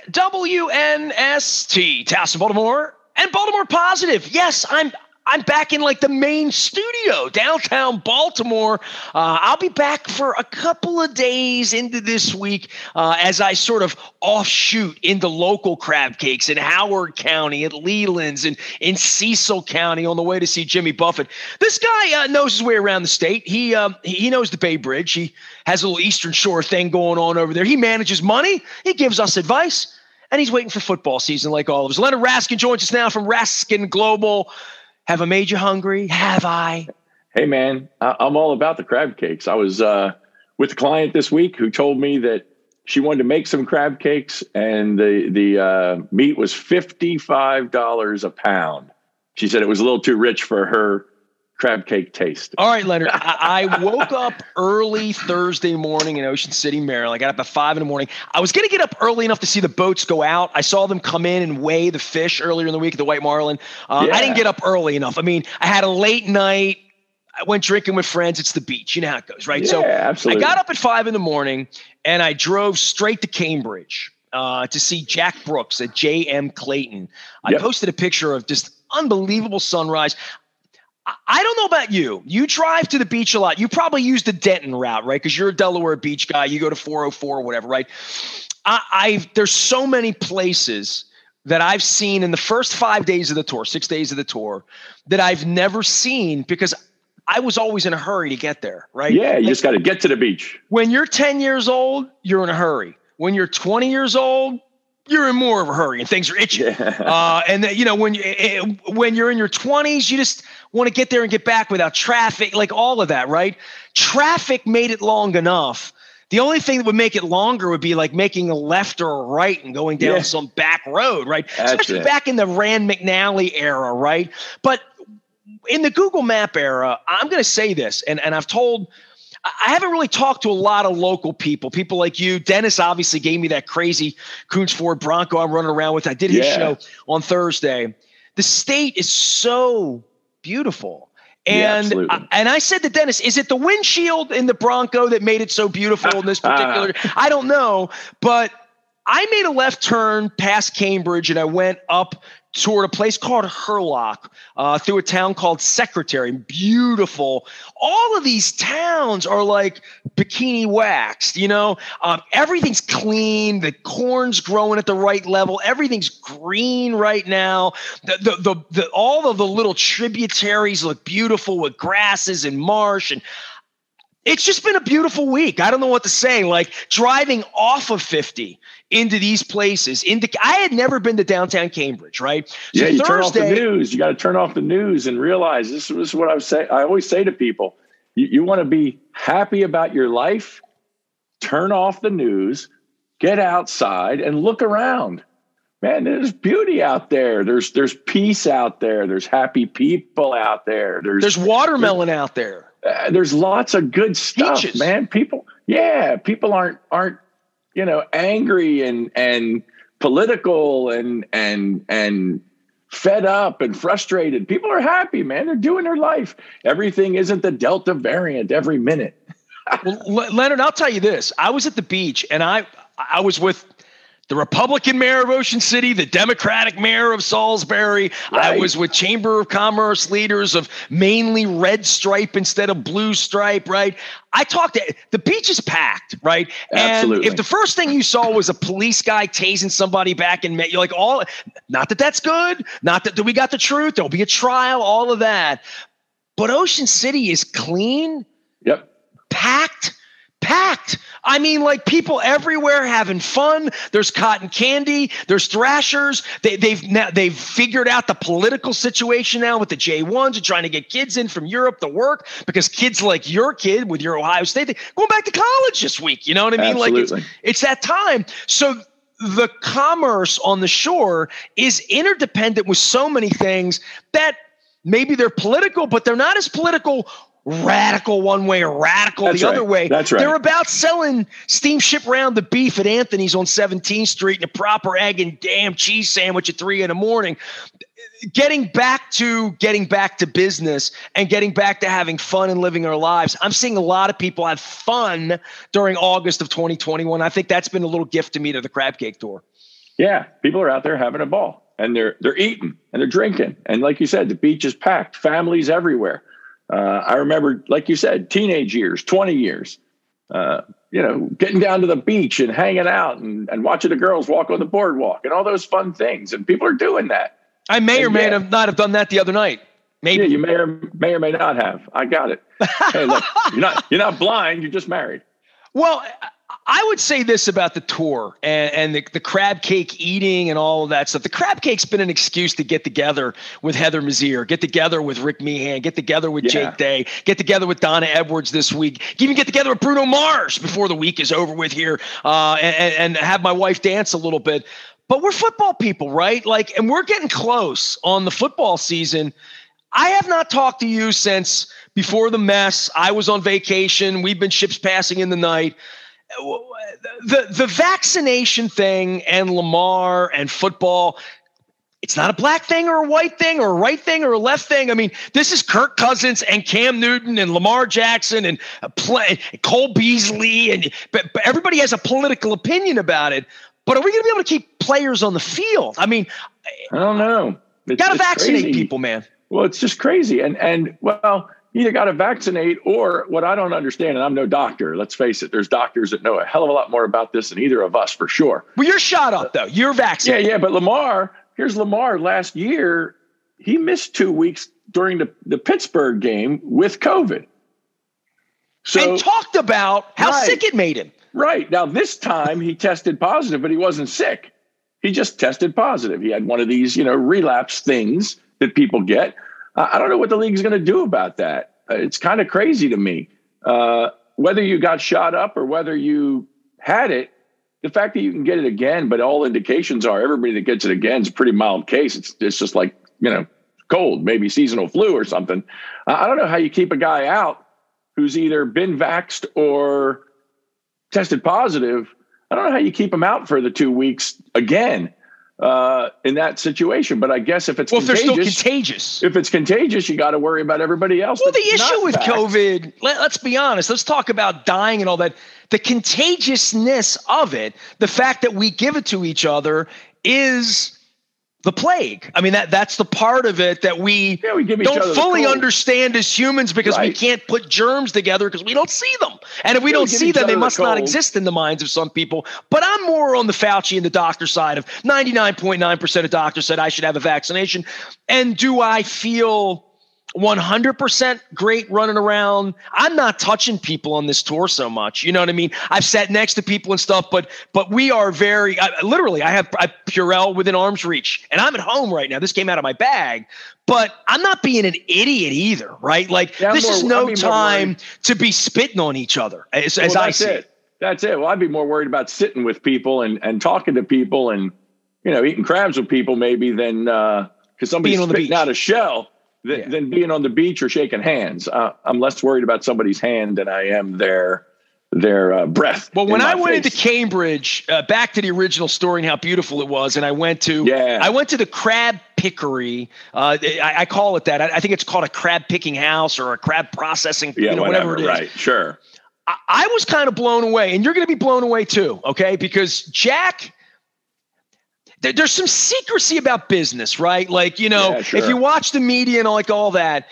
WNST, Towson, Baltimore, and Baltimore Positive. Yes, I'm back in like the main studio, downtown Baltimore. I'll be back for a couple of days into this week as I sort of offshoot into local crab cakes in Howard County, at Leland's, and in Cecil County on the way to see Jimmy Buffett. This guy knows his way around the state. He knows the Bay Bridge. He has a little Eastern Shore thing going on over there. He manages money. He gives us advice. And he's waiting for football season like all of us. Leonard Raskin joins us now from Raskin Global. Have I made you hungry? Have I? Hey, man, I'm all about the crab cakes. I was with a client this week who told me that she wanted to make some crab cakes, and the meat was $55 a pound. She said it was a little too rich for her crab cake taste. All right, Leonard. I woke up early Thursday morning in Ocean City, Maryland. I got up at 5 a.m. I was going to get up early enough to see the boats go out. I saw them come in and weigh the fish earlier in the week at the White Marlin. I didn't get up early enough. I mean, I had a late night. I went drinking with friends. It's the beach. You know how it goes, right? Yeah, so absolutely. I got up at 5 a.m. and I drove straight to Cambridge to see Jack Brooks at J.M. Clayton. I posted a picture of just unbelievable sunrise. I don't know about you. You drive to the beach a lot. You probably use the Denton route, right? Because you're a Delaware Beach guy. You go to 404 or whatever, right? There's so many places that I've seen in the first 5 days of the tour, 6 days of the tour, that I've never seen because I was always in a hurry to get there, right? Yeah, you just got to get to the beach. When you're 10 years old, you're in a hurry. When you're 20 years old, you're in more of a hurry and things are itching. And when you're in your 20s, you just want to get there and get back without traffic, like all of that, right? Traffic made it long enough. The only thing that would make it longer would be like making a left or a right and going down some back road, right? Especially back in the Rand McNally era, right? But in the Google Map era, I'm going to say this, and I haven't really talked to a lot of local people like you. Dennis obviously gave me that crazy Coons Ford Bronco I'm running around with. I did his show on Thursday. The state is so beautiful. And I said to Dennis, is it the windshield in the Bronco that made it so beautiful in this particular? I don't know, but I made a left turn past Cambridge and I went up toward a place called Hurlock through a town called Secretary. Beautiful. All of these towns are like bikini waxed, everything's clean. The corn's growing at the right level. Everything's green right now. All of the little tributaries look beautiful with grasses and marsh, and it's just been a beautiful week. I don't know what to say. Like driving off of 50 into these places. I had never been to downtown Cambridge, right? So you turn off the news. You got to turn off the news and realize this is what I always say to people. You want to be happy about your life? Turn off the news, get outside and look around. Man, there's beauty out there. There's peace out there. There's happy people out there. There's watermelon out there. There's lots of good stuff, Peaches. Man. People aren't angry and political and fed up and frustrated. People are happy, man. They're doing their life. Everything isn't the Delta variant every minute. Well, Leonard, I'll tell you this. I was at the beach and I was with the Republican mayor of Ocean City, the Democratic mayor of Salisbury. Right. I was with Chamber of Commerce leaders of mainly red stripe instead of blue stripe, right? The beach is packed, right? Absolutely. And if the first thing you saw was a police guy tasing somebody back in May, you're like, not that that's good, not that we got the truth, there'll be a trial, all of that. But Ocean City is clean. Yep. Packed. I mean, like people everywhere having fun. There's cotton candy. There's thrashers. They've figured out the political situation now with the J1s and trying to get kids in from Europe to work because kids like your kid with your Ohio State, going back to college this week. You know what I mean? Absolutely. Like it's that time. So the commerce on the shore is interdependent with so many things that maybe they're political, but they're not as political radical one way or radical the other way. That's right. They're about selling steamship round the beef at Anthony's on 17th Street and a proper egg and damn cheese sandwich at 3 a.m. Getting back to business and getting back to having fun and living our lives. I'm seeing a lot of people have fun during August of 2021. I think that's been a little gift to me to the Crab Cake Tour. Yeah, people are out there having a ball, and they're eating and they're drinking, and like you said, the beach is packed. Families everywhere. I remember, like you said, teenage years, 20 years. Getting down to the beach and hanging out and watching the girls walk on the boardwalk and all those fun things, and people are doing that. I may or may not have done that the other night. Maybe you may or may not have. I got it. Hey, look, you're not blind. You're just married. Well, I would say this about the tour and the crab cake eating and all of that stuff. The crab cake's been an excuse to get together with Heather Mazier, get together with Rick Meehan, get together with Jake Day, get together with Donna Edwards this week, even get together with Bruno Mars before the week is over with here, and have my wife dance a little bit. But we're football people, right? And we're getting close on the football season. I have not talked to you since before the mess. I was on vacation. We've been ships passing in the night. The vaccination thing and Lamar and football, it's not a black thing or a white thing or a right thing or a left thing. I mean, this is Kirk Cousins and Cam Newton and Lamar Jackson and Cole Beasley, but everybody has a political opinion about it. But are we going to be able to keep players on the field? I mean, I don't know. Got to vaccinate people, man. Well, it's just crazy. And well, you either got to vaccinate, or what I don't understand, and I'm no doctor, let's face it, there's doctors that know a hell of a lot more about this than either of us, for sure. Well, you're shot up, though. You're vaccinated. Yeah, but here's Lamar last year. He missed 2 weeks during the Pittsburgh game with COVID. And talked about how sick it made him. Right. Now, this time he tested positive, but he wasn't sick. He just tested positive. He had one of these, relapse things that people get. I don't know what the league's going to do about that. It's kind of crazy to me. Whether you got shot up or whether you had it, the fact that you can get it again, but all indications are everybody that gets it again is a pretty mild case. It's just like, cold, maybe seasonal flu or something. I don't know how you keep a guy out who's either been vaxxed or tested positive. I don't know how you keep him out for the 2 weeks again. In that situation, but I guess if it's if they're still contagious, if it's contagious, you got to worry about everybody else. Well, the issue with COVID, let's be honest. Let's talk about dying and all that. The contagiousness of it, the fact that we give it to each other, is the plague. I mean, that's the part of it that we don't fully understand as humans, because we can't put germs together because we don't see them. And if we don't see them, they must not exist in the minds of some people. But I'm more on the Fauci and the doctor side of 99.9% of doctors said I should have a vaccination. And do I feel 100% great running around? I'm not touching people on this tour so much. You know what I mean? I've sat next to people and stuff, but we are very, literally, I have Purell within arm's reach, and I'm at home right now. This came out of my bag, but I'm not being an idiot either, right? This is no time to be spitting on each other as I see it. That's it. Well, I'd be more worried about sitting with people and talking to people and, eating crabs with people maybe than because somebody's spitting out a shell. Than being on the beach or shaking hands. I'm less worried about somebody's hand than I am their breath. Well, when I went into Cambridge, back to the original story and how beautiful it was, and I went to the crab pickery. I call it that. I think it's called a crab picking house or a crab processing, whatever it is. Right, sure. I was kind of blown away, and you're going to be blown away too, okay? Because Jack, there's some secrecy about business, right? Sure. If you watch the media and all that,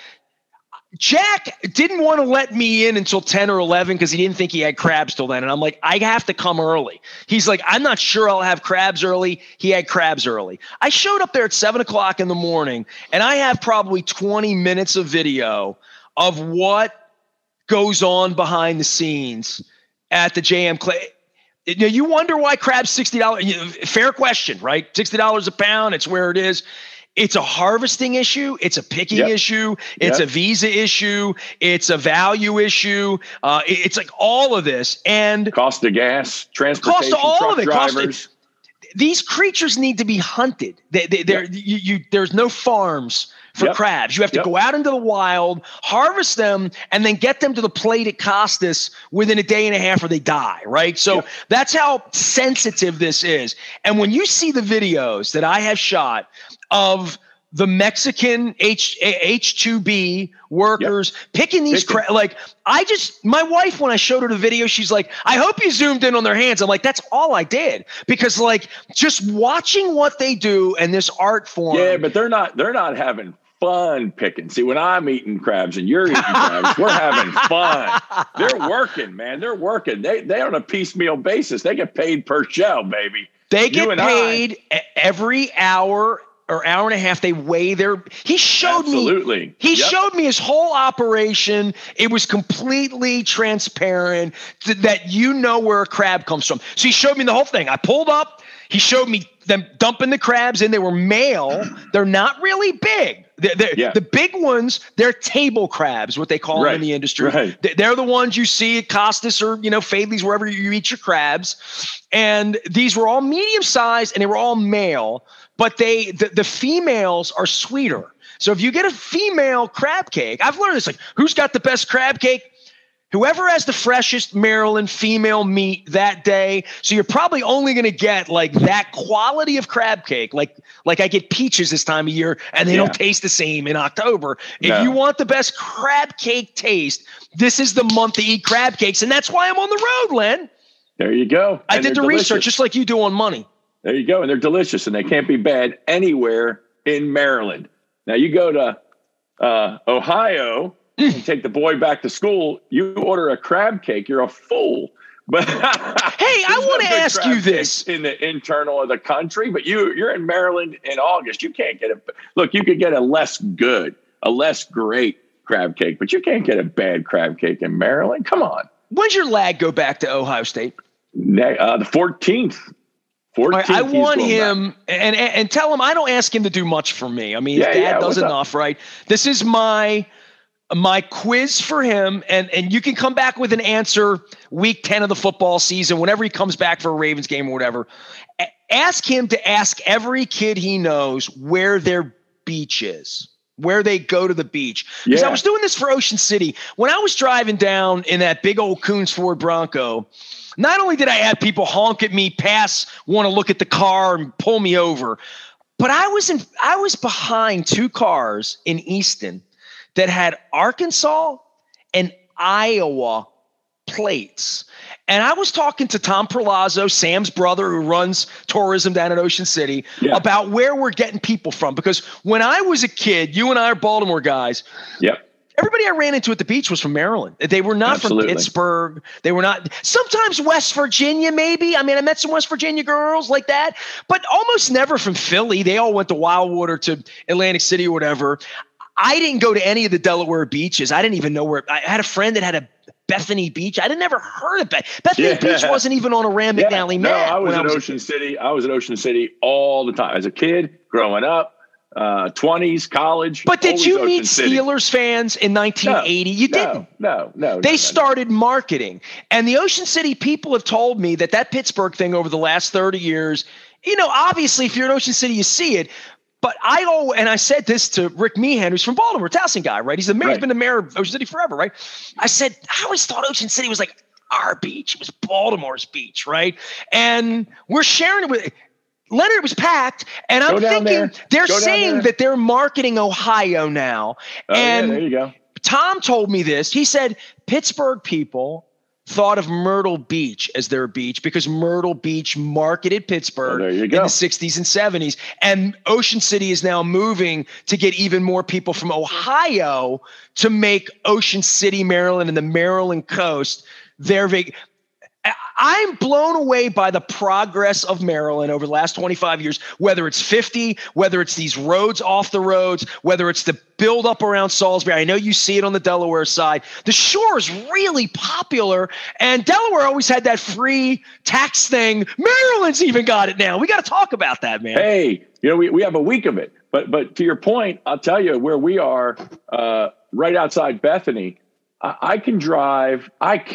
Jack didn't want to let me in until 10 or 11 because he didn't think he had crabs till then. And I'm like, I have to come early. He's like, I'm not sure I'll have crabs early. He had crabs early. I showed up there at 7 o'clock in the morning, and I have probably 20 minutes of video of what goes on behind the scenes at the JM Clay. You wonder why crab's $60. Fair question, right? $60 a pound. It's where it is. It's a harvesting issue. It's a picking issue. It's a visa issue. It's a value issue. It's like all of this. And cost of gas, transportation, cost of all truck of it. drivers. These creatures need to be hunted. There's no farms for crabs. You have to go out into the wild, harvest them, and then get them to the plate at Costas within a day and a half or they die, right? So that's how sensitive this is. And when you see the videos that I have shot of the Mexican H2B workers picking these like my wife, when I showed her the video, she's like, I hope you zoomed in on their hands. I'm like, that's all I did, because like just watching what they do and this art form. Yeah, but they're not having fun picking. See, when I'm eating crabs and you're eating crabs, we're having fun. They're working, man. They're working. They on a piecemeal basis. They get paid per shell, baby. They get paid every hour or hour and a half. They weigh their. He showed me. He showed me his whole operation. It was completely transparent that you know where a crab comes from. So he showed me the whole thing. I pulled up. He showed me them dumping the crabs in. They were male. They're not really big. The big ones, they're table crabs, what they call them in the industry. Right. They're the ones you see at Costas or, Fadley's, wherever you eat your crabs. And these were all medium sized and they were all male, but the females are sweeter. So if you get a female crab cake, I've learned this, like, who's got the best crab cake? Whoever has the freshest Maryland female meat that day. So you're probably only going to get like that quality of crab cake. Like I get peaches this time of year and they don't taste the same in October. If you want the best crab cake taste, this is the month to eat crab cakes. And that's why I'm on the road, Len. There you go. I did the research just like you do on money. There you go. And they're delicious and they can't be bad anywhere in Maryland. Now you go to Ohio and take the boy back to school, you order a crab cake, you're a fool. But hey, I want to ask you this in the internal of the country, but you're in Maryland in August. You can't get look, you could get a less great crab cake, but you can't get a bad crab cake in Maryland. Come on. When's your lad go back to Ohio State? The 14th. Right, I want him and tell him I don't ask him to do much for me. I mean, his dad does enough, right? This is my quiz for him, and you can come back with an answer week 10 of the football season, whenever he comes back for a Ravens game or whatever. Ask him to ask every kid he knows where their beach is, where they go to the beach. Because I was doing this for Ocean City. When I was driving down in that big old Coons Ford Bronco, not only did I have people honk at me, want to look at the car and pull me over, but I was behind two cars in Easton that had Arkansas and Iowa plates. And I was talking to Tom Perlazzo, Sam's brother, who runs tourism down at Ocean City, about where we're getting people from. Because when I was a kid, you and I are Baltimore guys. Yep. Everybody I ran into at the beach was from Maryland. They were not from Pittsburgh. They were not – sometimes West Virginia maybe. I mean, I met some West Virginia girls like that, but almost never from Philly. They all went to Wildwater, to Atlantic City or whatever. I didn't go to any of the Delaware beaches. I didn't even know where – I had a friend that had a Bethany Beach. I never heard of Bethany Beach. Wasn't even on a Rand McNally map. No, I was at Ocean City. I was at Ocean City all the time. As a kid, growing up. 20s, college. But did you meet Steelers fans in 1980? You didn't. No. They started marketing. And the Ocean City people have told me that Pittsburgh thing over the last 30 years, obviously if you're in Ocean City, you see it. But I said this to Rick Meehan, who's from Baltimore, Towson guy, right? He's been the mayor of Ocean City forever, right? I said, I always thought Ocean City was like our beach. It was Baltimore's beach, right? And we're sharing it with Leonard. Was packed, and I'm thinking they're saying that they're marketing Ohio now. And there you go. Tom told me this. He said Pittsburgh people thought of Myrtle Beach as their beach because Myrtle Beach marketed Pittsburgh in the 60s and 70s. And Ocean City is now moving to get even more people from Ohio to make Ocean City, Maryland, and the Maryland coast their I'm blown away by the progress of Maryland over the last 25 years, whether it's 50, whether it's these roads off the roads, whether it's the build up around Salisbury. I know you see it on the Delaware side. The shore is really popular, and Delaware always had that free tax thing. Maryland's even got it now. We got to talk about that, man. Hey, we have a week of it. But to your point, I'll tell you where we are right outside Bethany. I can't drive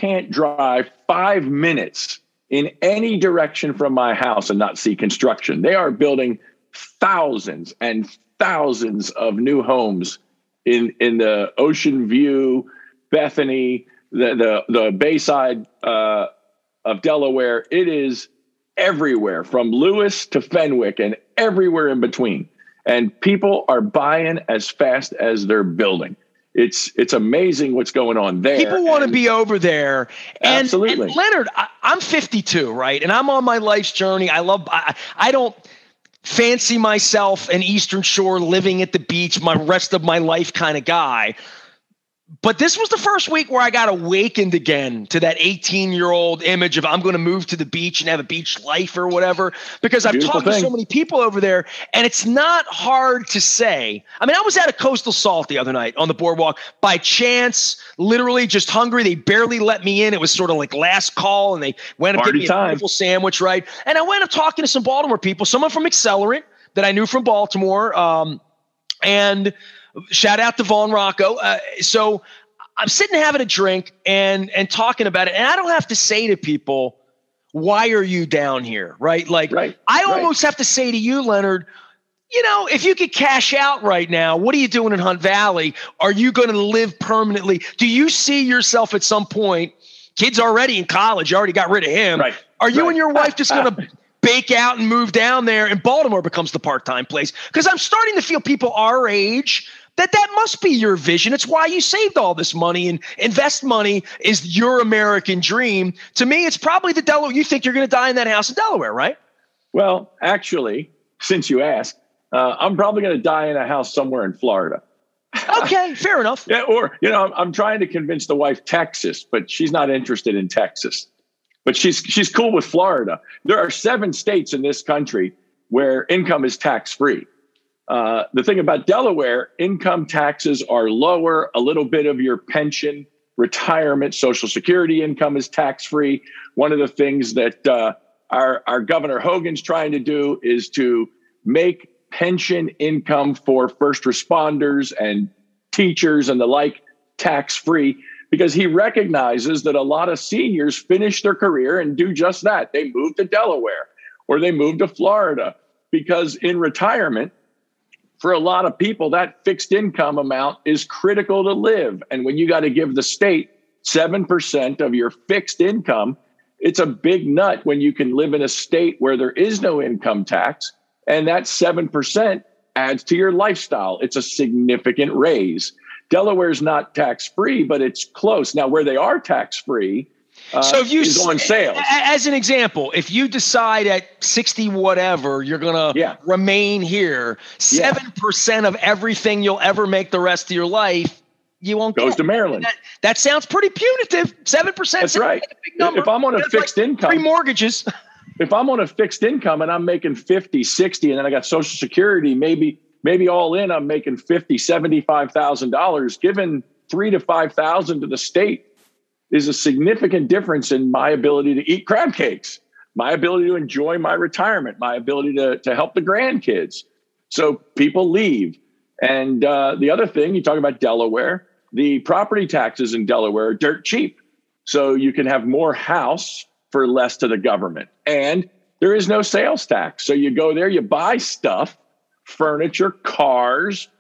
5 minutes in any direction from my house and not see construction. They are building thousands and thousands of new homes in the Ocean View, Bethany, the Bayside of Delaware. It is everywhere from Lewis to Fenwick and everywhere in between. and people are buying as fast as they're building. It's amazing what's going on there. People want to be over there. Absolutely. And Leonard, I'm 52, right? And I'm on my life's journey. I don't fancy myself an Eastern Shore living at the beach my rest of my life kind of guy. But this was the first week where I got awakened again to that 18-year-old image of I'm going to move to the beach and have a beach life or whatever, because I've talked to so many people over there, and it's not hard to say. I mean, I was at a Coastal Salt the other night on the boardwalk by chance, literally just hungry. They barely let me in. It was sort of like last call, and they went and gave me a beautiful sandwich, right? And I went up talking to some Baltimore people, someone from Accelerant that I knew from Baltimore, and shout out to Vaughn Rocco. So I'm sitting having a drink and talking about it. And I don't have to say to people, why are you down here? Right. Like I almost have to say to you, Leonard, you know, if you could cash out right now, what are you doing in Hunt Valley? Are you going to live permanently? Do you see yourself at some point? Kid's already in college. You already got rid of him. Right. Are you and your wife just going to bake out and move down there and Baltimore becomes the part-time place? Because I'm starting to feel people our age that must be your vision. It's why you saved all this money, and invest money is your American dream. To me, it's probably the Delaware. You think you're going to die in that house in Delaware, right? Well, actually, since you asked, I'm probably going to die in a house somewhere in Florida. Okay, fair enough. Yeah, or, you know, I'm trying to convince the wife Texas, but she's not interested in Texas. But she's cool with Florida. There are 7 states in this country where income is tax-free. The thing about Delaware, income taxes are lower. A little bit of your pension, retirement, Social Security income is tax-free. One of the things that our Governor Hogan's trying to do is to make pension income for first responders and teachers and the like tax-free, because he recognizes that a lot of seniors finish their career and do just that. They move to Delaware or they move to Florida, because in retirement, for a lot of people, that fixed income amount is critical to live. And when you got to give the state 7% of your fixed income, it's a big nut when you can live in a state where there is no income tax. And that 7% adds to your lifestyle. It's a significant raise. Delaware's not tax-free, but it's close. Now, where they are tax-free, so if you is on sales. As an example, if you decide at 60 whatever you're going to remain here, 7% of everything you'll ever make the rest of your life, you won't goes to Maryland. That sounds pretty punitive. 7%. That's right. Like a big number. If I'm on a fixed income, 3 mortgages. If I'm on a fixed income and I'm making 50, 60, and then I got Social Security, maybe all in, I'm making $50,000, $75,000. Given $3,000 to $5,000 to the state is a significant difference in my ability to eat crab cakes, my ability to enjoy my retirement, my ability to help the grandkids. So people leave. And the other thing, you talk about Delaware, the property taxes in Delaware are dirt cheap. So you can have more house for less to the government. And there is no sales tax. So you go there, you buy stuff, furniture, cars,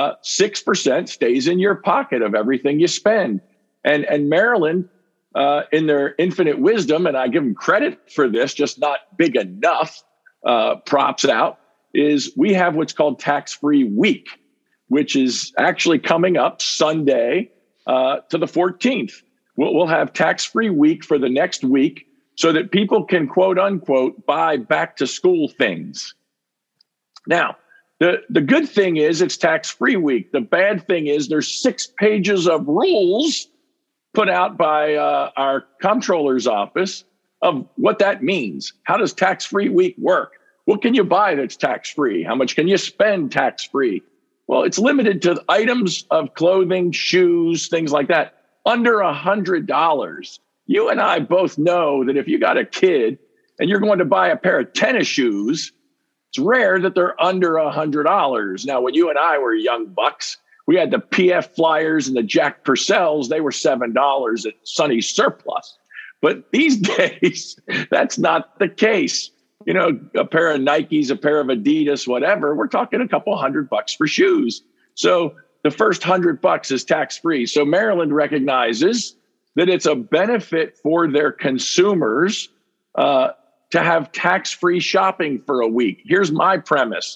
6% stays in your pocket of everything you spend. And Maryland, in their infinite wisdom, and I give them credit for this, just not big enough, props out, is we have what's called tax-free week, which is actually coming up Sunday to the 14th. We'll have tax-free week for the next week so that people can, quote unquote, buy back to school things. Now, the good thing is it's tax-free week. The bad thing is there's 6 pages of rules put out by our comptroller's office of what that means. How does tax-free week work? What can you buy that's tax-free? How much can you spend tax-free? Well, it's limited to items of clothing, shoes, things like that, under $100. You and I both know that if you got a kid and you're going to buy a pair of tennis shoes, it's rare that they're under $100. Now, when you and I were young bucks, we had the PF Flyers and the Jack Purcells. They were $7 at Sunny Surplus. But these days, that's not the case. You know, a pair of Nikes, a pair of Adidas, whatever, we're talking a couple $100 for shoes. So the first $100 is tax-free. So Maryland recognizes that it's a benefit for their consumers to have tax-free shopping for a week. Here's my premise.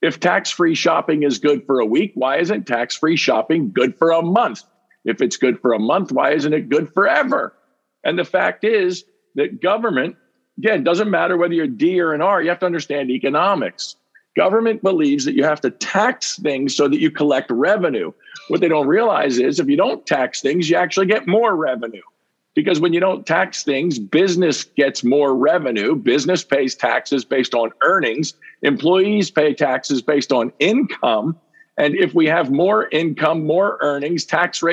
If tax-free shopping is good for a week, why isn't tax-free shopping good for a month? If it's good for a month, why isn't it good forever? And the fact is that government, again, doesn't matter whether you're D or an R, you have to understand economics. Government believes that you have to tax things so that you collect revenue. What they don't realize is if you don't tax things, you actually get more revenue. Because when you don't tax things, business gets more revenue. Business pays taxes based on earnings. Employees pay taxes based on income. And if we have more income, more earnings, tax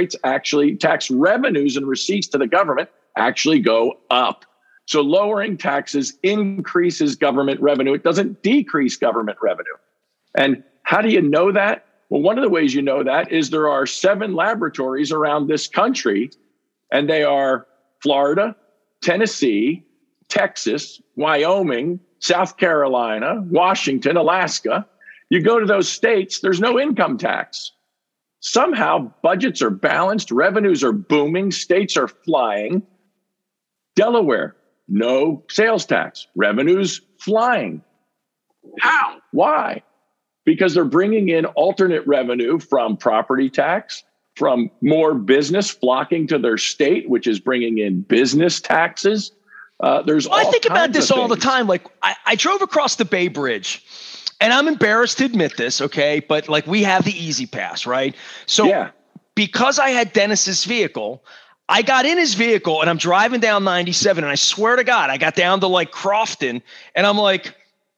revenues and receipts to the government actually go up. So lowering taxes increases government revenue. It doesn't decrease government revenue. And how do you know that? Well, one of the ways you know that is there are 7 laboratories around this country, and they are Florida, Tennessee, Texas, Wyoming, South Carolina, Washington, Alaska. You go to those states, there's no income tax. Somehow budgets are balanced, revenues are booming, states are flying. Delaware, no sales tax, revenues flying. How? Why? Because they're bringing in alternate revenue from property tax, from more business flocking to their state, which is bringing in business taxes. I think about this all the time. Like I drove across the Bay Bridge, and I'm embarrassed to admit this, okay? But like we have the Easy Pass, right? So because I had Dennis's vehicle, I got in his vehicle and I'm driving down 97, and I swear to God, I got down to like Crofton, and I'm like,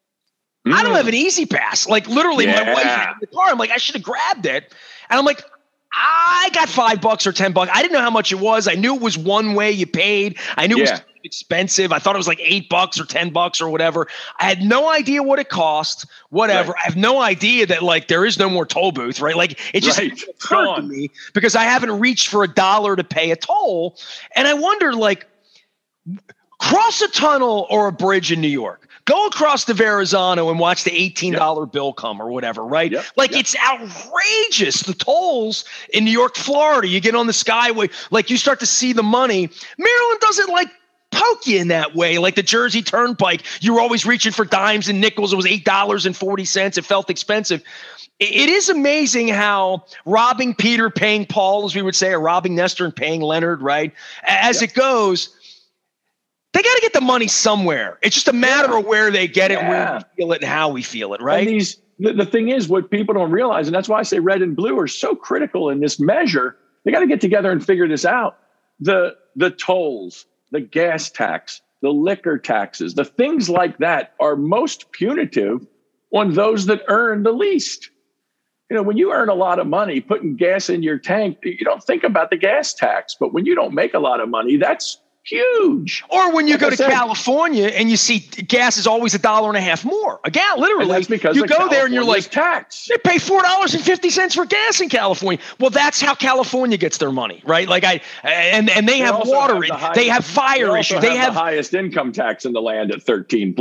I don't have an Easy Pass. Like literally my wife had in the car. I'm like, I should have grabbed it. And I'm like, I got $5 or $10. I didn't know how much it was. I knew it was one way you paid. I knew it was expensive. I thought it was like $8 or $10 or whatever. I had no idea what it cost, whatever. Right. I have no idea that like there is no more toll booth, right? Like it just occurred to me because I haven't reached for $1 to pay a toll. And I wonder, like, cross a tunnel or a bridge in New York. Go across the Verrazano and watch the $18 bill come or whatever, right? It's outrageous. The tolls in New York, Florida, you get on the Skyway, like you start to see the money. Maryland doesn't like poke you in that way. Like the Jersey Turnpike, you were always reaching for dimes and nickels. It was $8.40. It felt expensive. It is amazing how robbing Peter, paying Paul, as we would say, or robbing Nestor and paying Leonard, right? As it goes, they got to get the money somewhere. It's just a matter of where they get it, where we feel it, and how we feel it, right? And the thing is, what people don't realize, and that's why I say red and blue are so critical in this measure, they got to get together and figure this out. The tolls, the gas tax, the liquor taxes, the things like that are most punitive on those that earn the least. You know, when you earn a lot of money, putting gas in your tank, you don't think about the gas tax. But when you don't make a lot of money, that's huge. Or when you go to California and you see gas is always $1.50 more. A gallon, literally. And that's because you go there and you're like, tax. They pay $4.50 for gas in California. Well, that's how California gets their money, right? Like and they have water, they have fire issues. They have the highest income tax in the land at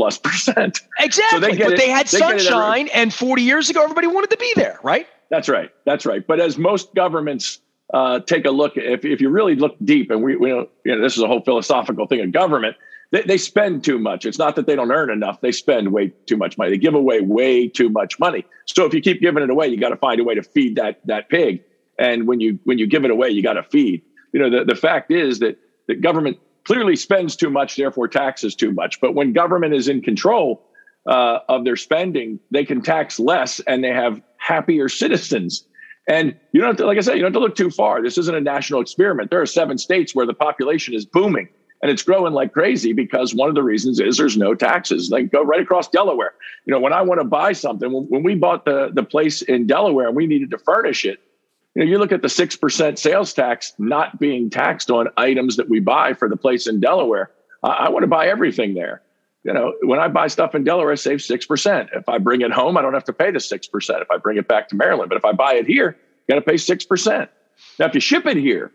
13+%. Exactly. So but they had sunshine, and 40 years ago, everybody wanted to be there, right? That's right. That's right. But as most governments take a look, if you really look deep, and we don't, this is a whole philosophical thing of government, they spend too much. It's not that they don't earn enough. They spend way too much money. They give away way too much money. So if you keep giving it away, you got to find a way to feed that pig. And when you give it away, you got to feed. The fact is that the government clearly spends too much, therefore taxes too much. But when government is in control of their spending, they can tax less and they have happier citizens. And you don't have to, like I said, you don't have to look too far. This isn't a national experiment. There are 7 states where the population is booming and it's growing like crazy because one of the reasons is there's no taxes. Like go right across Delaware. When I want to buy something, when we bought the place in Delaware and we needed to furnish it, you look at the 6% sales tax not being taxed on items that we buy for the place in Delaware. I want to buy everything there. When I buy stuff in Delaware, I save 6%. If I bring it home, I don't have to pay the 6%. If I bring it back to Maryland, but if I buy it here, you got to pay 6%. Now, if you ship it here,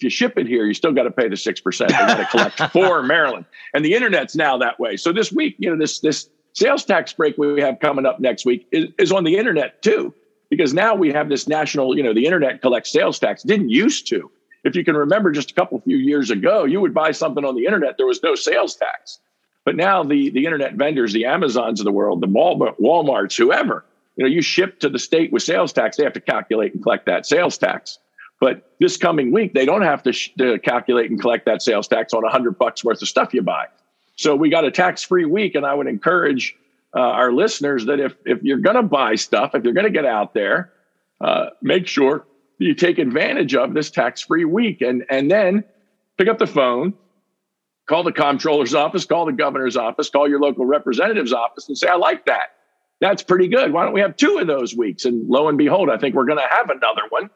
you still got to pay the 6%. They got to collect for Maryland, and the internet's now that way. So this week, this sales tax break we have coming up next week is on the internet too, because now we have this national. The internet collects sales tax. Didn't used to. If you can remember, just a few years ago, you would buy something on the internet, there was no sales tax. But now the internet vendors, the Amazons of the world, the Walmarts, whoever, you ship to the state with sales tax, they have to calculate and collect that sales tax. But this coming week, they don't have to calculate and collect that sales tax on $100 worth of stuff you buy. So we got a tax-free week, and I would encourage our listeners that if you're going to buy stuff, if you're going to get out there, make sure you take advantage of this tax-free week, and then pick up the phone, call the comptroller's office, call the governor's office, call your local representative's office, and say, I like that. That's pretty good. Why don't we have 2 of those weeks? And lo and behold, I think we're going to have another one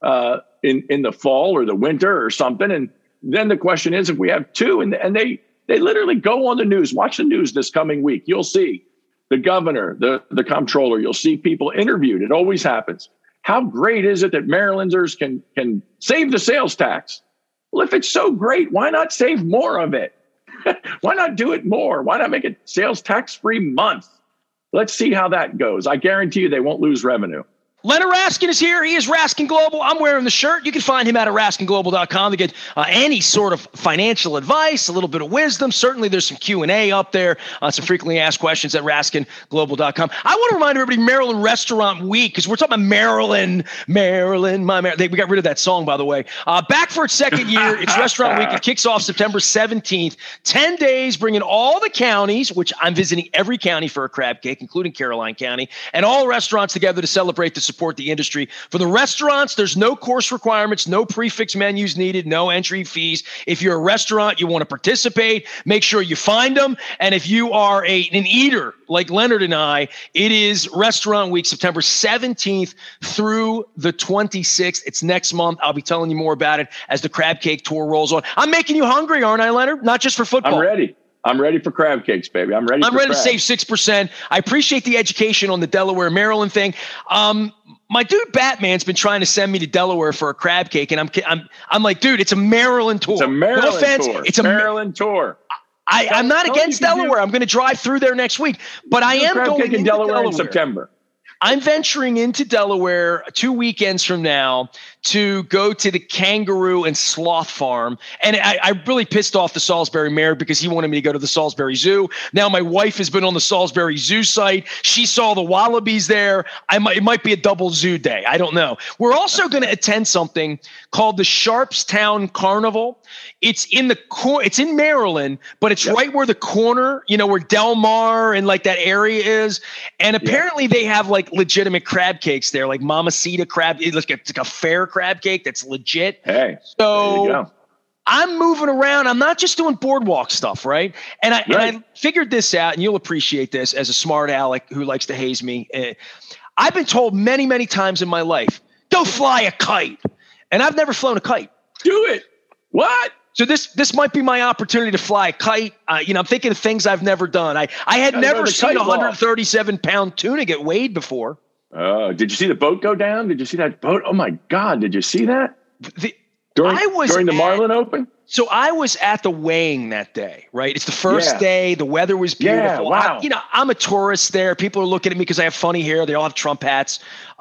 in the fall or the winter or something. And then the question is, if we have 2, and they literally go on the news, watch the news this coming week, you'll see the governor, the comptroller, you'll see people interviewed. It always happens. How great is it that Marylanders can save the sales tax? Well, if it's so great, why not save more of it? Why not do it more? Why not make it sales tax-free month? Let's see how that goes. I guarantee you they won't lose revenue. Leonard Raskin is here. He is Raskin Global. I'm wearing the shirt. You can find him at RaskinGlobal.com to get any sort of financial advice, a little bit of wisdom. Certainly there's some Q&A up there, some frequently asked questions at RaskinGlobal.com. I want to remind everybody Maryland Restaurant Week, because we're talking about Maryland, my Maryland. We got rid of that song, by the way. Back for its second year. It's Restaurant Week. It kicks off September 17th. 10 days, bringing all the counties, which I'm visiting every county for a crab cake, including Caroline County, and all restaurants together to celebrate the support the industry. For the restaurants, there's no course requirements, no prefix menus needed, no entry fees. If you're a restaurant, you want to participate, make sure you find them. And if you are an eater like Leonard and I, it is Restaurant Week, September 17th through the 26th. It's next month. I'll be telling you more about it as the crab cake tour rolls on. I'm making you hungry, aren't I, Leonard? Not just for football. I'm ready for crab cakes, baby. I'm ready to save 6%. I appreciate the education on the Delaware, Maryland thing. My dude Batman's been trying to send me to Delaware for a crab cake, and I'm like, dude, it's a Maryland tour. It's a Maryland tour. It's a Maryland tour. I'm not against Delaware. I'm going to drive through there next week, but I am going into Delaware in September. I'm venturing into Delaware 2 weekends from now to go to the Kangaroo and Sloth Farm. And I really pissed off the Salisbury mayor because he wanted me to go to the Salisbury Zoo. Now my wife has been on the Salisbury Zoo site. She saw the wallabies there. It might be a double zoo day. I don't know. We're also going to attend something called the Sharpstown Carnival. It's in Maryland, but it's right where the corner, where Del Mar and like that area is. And apparently they have like legitimate crab cakes there, like Mamacita crab. It's like a fair crab cake that's legit. Hey, so there you go. I'm moving around. I'm not just doing boardwalk stuff, right? And I figured this out, and you'll appreciate this as a smart aleck who likes to haze me. I've been told many, many times in my life, go fly a kite. And I've never flown a kite. Do it. What? So this might be my opportunity to fly a kite. I'm thinking of things I've never done. I had never seen a 137-pound tuna get weighed before. Did you see the boat go down? Did you see that boat? Oh my God! Did you see that? During the Marlin Open? So I was at the weighing that day, right? It's the first day. The weather was beautiful. Yeah, wow. I'm a tourist there. People are looking at me because I have funny hair. They all have Trump hats.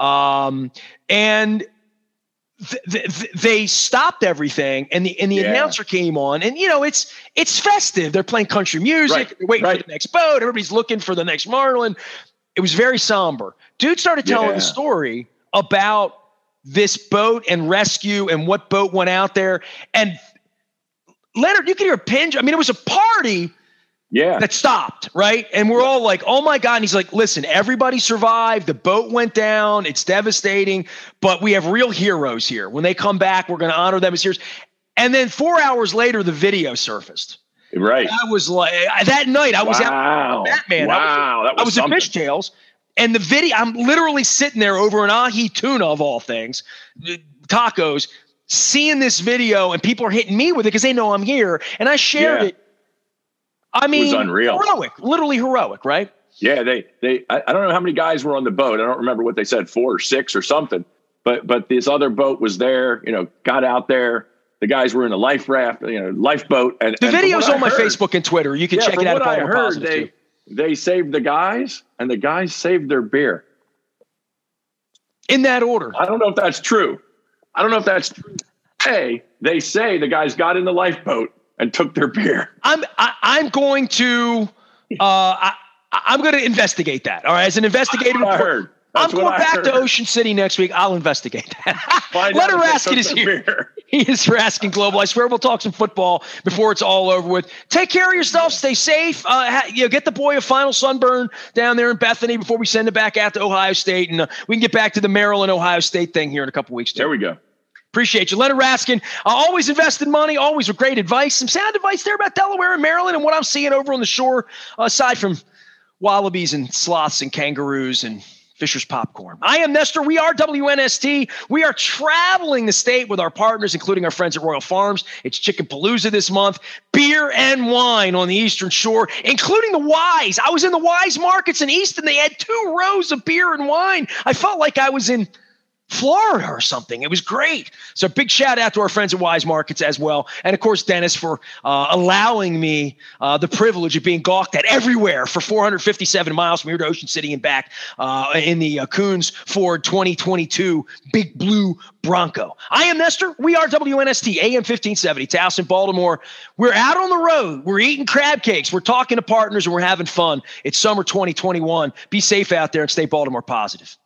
And they stopped everything, and the announcer came on, and it's festive. They're playing country music, they're waiting for the next boat. Everybody's looking for the next Marlin. It was very somber. Dude started telling the story about this boat and rescue and what boat went out there. And Leonard, you could hear a pinch. I mean, it was a party that stopped, right? And we're all like, oh my God. And he's like, listen, everybody survived. The boat went down. It's devastating, but we have real heroes here. When they come back, we're going to honor them as heroes. And then 4 hours later, the video surfaced. Right. I was like, that night I was out with Batman. Wow. I was at Fishtails, and the video, I'm literally sitting there over an ahi tuna of all things, tacos, seeing this video, and people are hitting me with it because they know I'm here. And I shared it. I mean, it was unreal. Heroic, literally heroic, right? Yeah, I don't know how many guys were on the boat. I don't remember what they said, 4 or 6 or something. But this other boat was there, got out there. The guys were in a life raft, lifeboat. And the video's on my Facebook and Twitter. You can check it out. From what I heard, they saved the guys, and the guys saved their beer. In that order. I don't know if that's true. Hey, they say the guys got in the lifeboat and took their beer. I'm going to investigate that. All right, as an investigative I'm going back to Ocean City next week. I'll investigate that. Leonard Raskin is here. He is Raskin Global. I swear we'll talk some football before it's all over with. Take care of yourself. Stay safe. Get the boy a final sunburn down there in Bethany before we send it back out to Ohio State. And we can get back to the Maryland-Ohio State thing here in a couple weeks, too. There we go. Appreciate you. Leonard Raskin, always invest in money, always with great advice. Some sound advice there about Delaware and Maryland and what I'm seeing over on the shore, aside from wallabies and sloths and kangaroos and Fisher's popcorn. I am Nestor. We are WNST. We are traveling the state with our partners, including our friends at Royal Farms. It's Chicken Palooza this month. Beer and wine on the Eastern Shore, including the Wise. I was in the Wise markets in Easton. They had 2 rows of beer and wine. I felt like I was in Florida or something. It was great. So big shout out to our friends at Wise Markets as well. And of course, Dennis, for allowing me the privilege of being gawked at everywhere for 457 miles from here to Ocean City and back in the Coons Ford 2022 Big Blue Bronco. I am Nestor. We are WNST AM 1570, Towson, Baltimore. We're out on the road. We're eating crab cakes. We're talking to partners and we're having fun. It's summer 2021. Be safe out there and stay Baltimore positive.